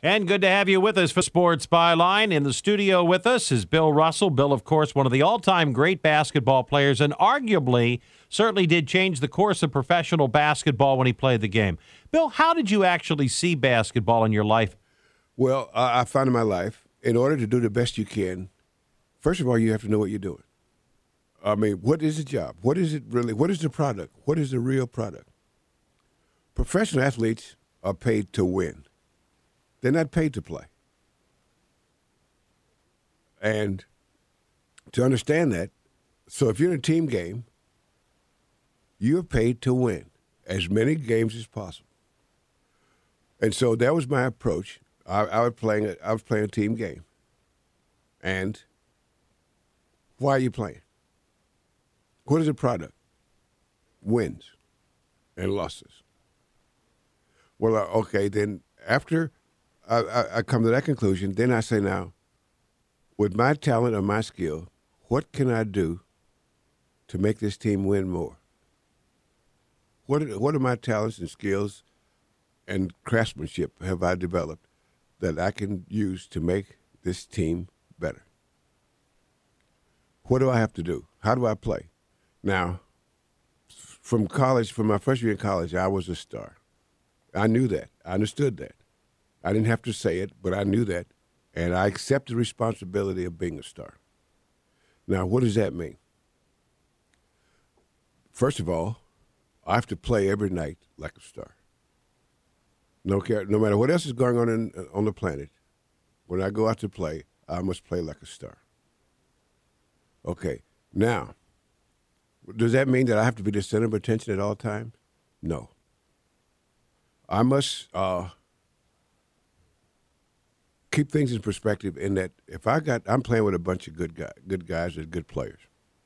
And good to have you with us for Sports Byline. In the studio with us is Bill Russell. Bill, of course, one of the all-time great basketball players, and arguably certainly did change the course of professional basketball when he played the game. Bill, how did you actually see basketball in your life? Well, I found in my life, in order to do the best you can, first of all, you have to know what you're doing. I mean, what is the job? What is it really? What is the product? What is the real product? Professional athletes are paid to win. They're not paid to play. And to understand that, so if you're in a team game, you're paid to win as many games as possible. And so that was my approach. I was playing a team game. And why are you playing? What is the product? Wins and losses. Well, okay, then after I come to that conclusion, then I say now, with my talent or my skill, what can I do to make this team win more? What are my talents and skills and craftsmanship have I developed that I can use to make this team better? What do I have to do? How do I play? Now, from my first year in college, I was a star. I knew that. I understood that. I didn't have to say it, but I knew that, and I accepted the responsibility of being a star. Now, what does that mean? First of all, I have to play every night like a star. No matter what else is going on the planet, when I go out to play, I must play like a star. Okay, now, does that mean that I have to be the center of attention at all times? No. I must keep things in perspective in that if I'm playing with a bunch of good guys and good players.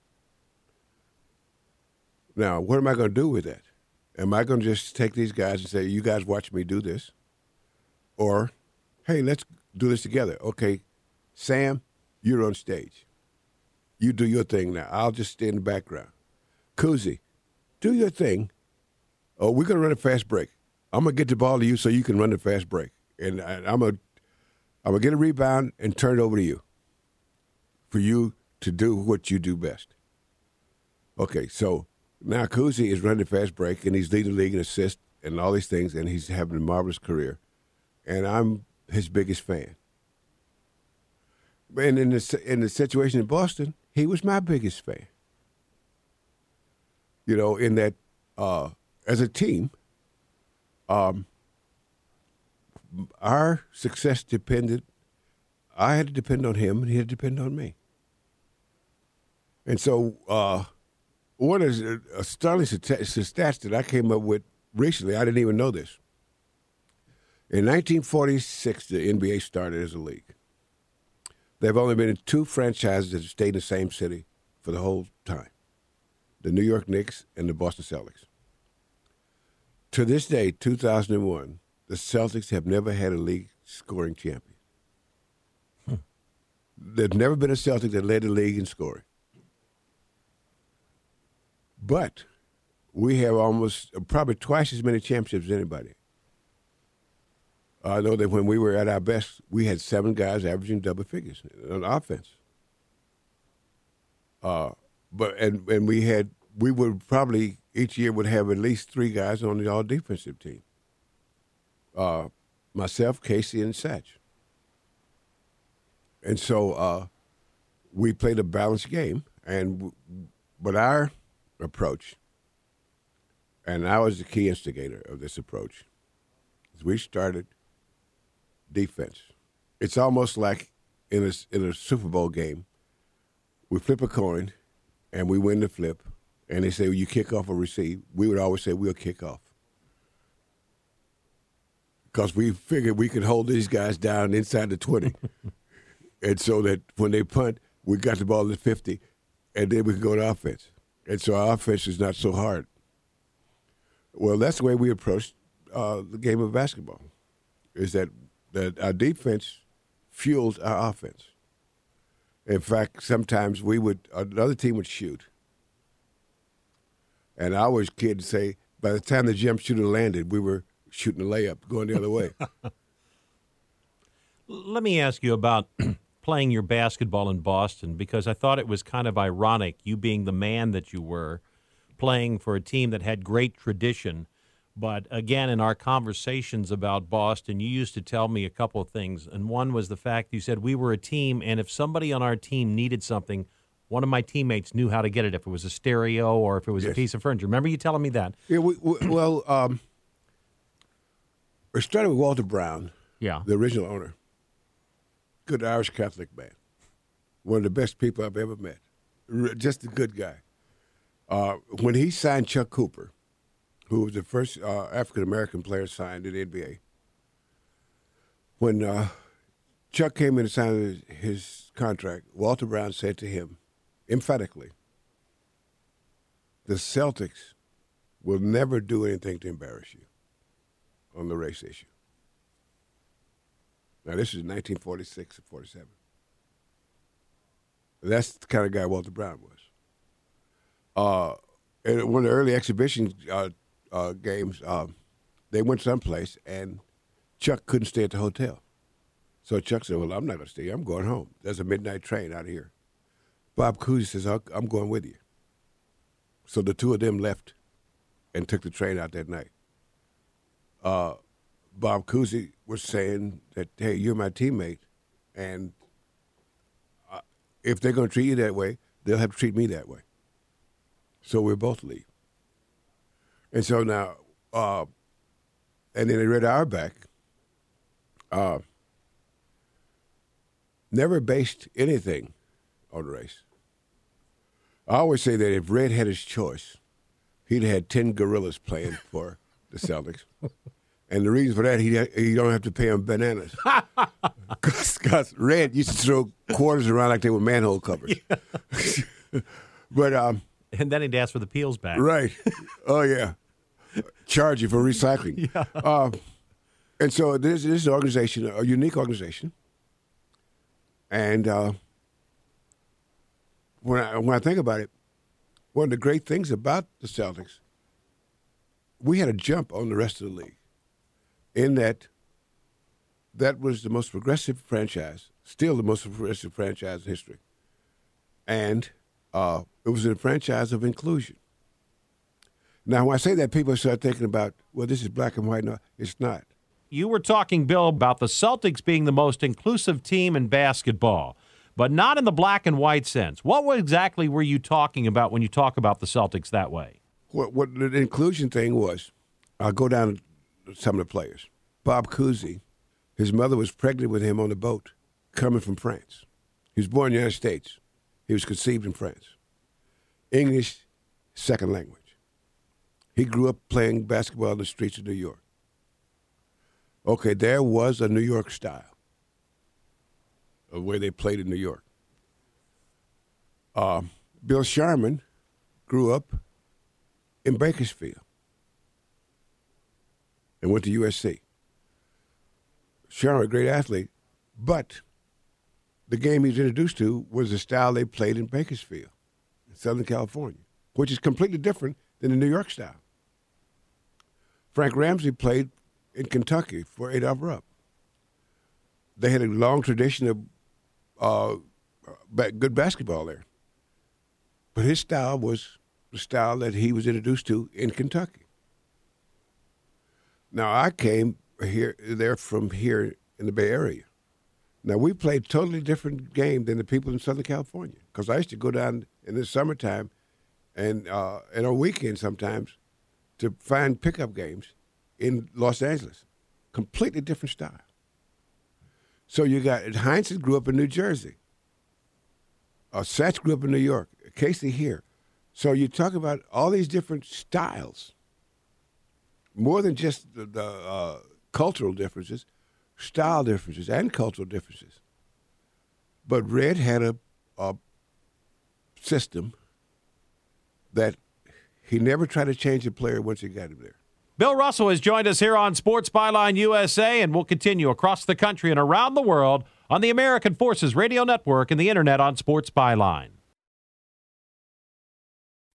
Now, what am I going to do with that? Am I going to just take these guys and say, you guys watch me do this? Or, hey, let's do this together. Okay, Sam, you're on stage. You do your thing now. I'll just stay in the background. Kuzi, do your thing. Oh, we're going to run a fast break. I'm going to get the ball to you so you can run the fast break. And I'm going to get a rebound and turn it over to you for you to do what you do best. Okay, so now Kuzi is running the fast break, and he's leading the league in assists and all these things, and he's having a marvelous career. And I'm his biggest fan. And in the situation in Boston, he was my biggest fan. You know, in that as a team, our success depended. I had to depend on him, and he had to depend on me. And so, one is a startling stats that I came up with recently. I didn't even know this. In 1946, the NBA started as a league. There have only been two franchises that have stayed in the same city for the whole time: the New York Knicks and the Boston Celtics. To this day, 2001, the Celtics have never had a league scoring champion. There's never been a Celtic that led the league in scoring. But we have probably twice as many championships as anybody. I know that when we were at our best, we had 7 guys averaging double figures on offense. We would probably each year would have at least 3 guys on the all defensive team. Myself, Casey, and Satch. And so we played a balanced game, but our approach, and I was the key instigator of this approach, is we started defense. It's almost like in a Super Bowl game, we flip a coin, and we win the flip, and they say, well, you kick off or receive. We would always say, we'll kick off. Because we figured we could hold these guys down inside the 20. And so that when they punt, we got the ball at 50, and then we could go to offense. And so our offense is not so hard. Well, that's the way we approached the game of basketball, is that our defense fuels our offense. In fact, sometimes another team would shoot. And I always kid to say, by the time the jump shooter landed, we were shooting a layup, going the other way. Let me ask you about playing your basketball in Boston, because I thought it was kind of ironic, you being the man that you were, playing for a team that had great tradition. But again, in our conversations about Boston, you used to tell me a couple of things. And one was the fact you said we were a team, and if somebody on our team needed something, one of my teammates knew how to get it, if it was a stereo or if it was a piece of furniture. Remember you telling me that? Yeah, we started with Walter Brown, the original owner. Good Irish Catholic man. One of the best people I've ever met. Just a good guy. When he signed Chuck Cooper, who was the first African-American player signed in the NBA, when Chuck came in and signed his contract, Walter Brown said to him, emphatically, the Celtics will never do anything to embarrass you on the race issue. Now, this is 1946 or 47. That's the kind of guy Walter Brown was. In one of the early exhibition games, they went someplace, and Chuck couldn't stay at the hotel. So Chuck said, well, I'm not going to stay here. I'm going home. There's a midnight train out of here. Bob Cousy says, I'm going with you. So the two of them left and took the train out that night. Bob Cousy was saying that, hey, you're my teammate, and if they're going to treat you that way, they'll have to treat me that way. So we'll both leave. And so now, and then they read Auerbach, never based anything on the race. I always say that if Red had his choice, he'd had 10 gorillas playing for the Celtics. And the reason for that, he don't have to pay them bananas. Because Red used to throw quarters around like they were manhole covers. Yeah. But and then he'd ask for the peels back. Right. Oh, yeah. Charge you for recycling. Yeah. And so this is an organization, a unique organization. And when I think about it, one of the great things about the Celtics, we had a jump on the rest of the league in that was the most progressive franchise, still the most progressive franchise in history. And it was a franchise of inclusion. Now, when I say that, people start thinking about, well, this is black and white. No, it's not. You were talking, Bill, about the Celtics being the most inclusive team in basketball, but not in the black and white sense. What exactly were you talking about when you talk about the Celtics that way? What the inclusion thing was, I'll go down to some of the players. Bob Cousy, his mother was pregnant with him on the boat coming from France. He was born in the United States. He was conceived in France. English, second language. He grew up playing basketball in the streets of New York. Okay, there was a New York style of where they played in New York. Bill Sharman grew up in Bakersfield and went to USC. Sharman, a great athlete, but the game he was introduced to was the style they played in Bakersfield, in Southern California, which is completely different than the New York style. Frank Ramsey played in Kentucky for Adolph Rupp. They had a long tradition of good basketball there. But his style was the style that he was introduced to in Kentucky. Now, I came from here in the Bay Area. Now, we played a totally different game than the people in Southern California, because I used to go down in the summertime and on weekends sometimes to find pickup games in Los Angeles. Completely different style. So you got Heinsohn grew up in New Jersey. Satch grew up in New York. Casey here. So you talk about all these different styles, more than just the cultural differences, style differences and cultural differences. But Red had a system that he never tried to change a player once he got him there. Bill Russell has joined us here on Sports Byline USA, and we'll continue across the country and around the world on the American Forces Radio Network and the Internet on Sports Byline.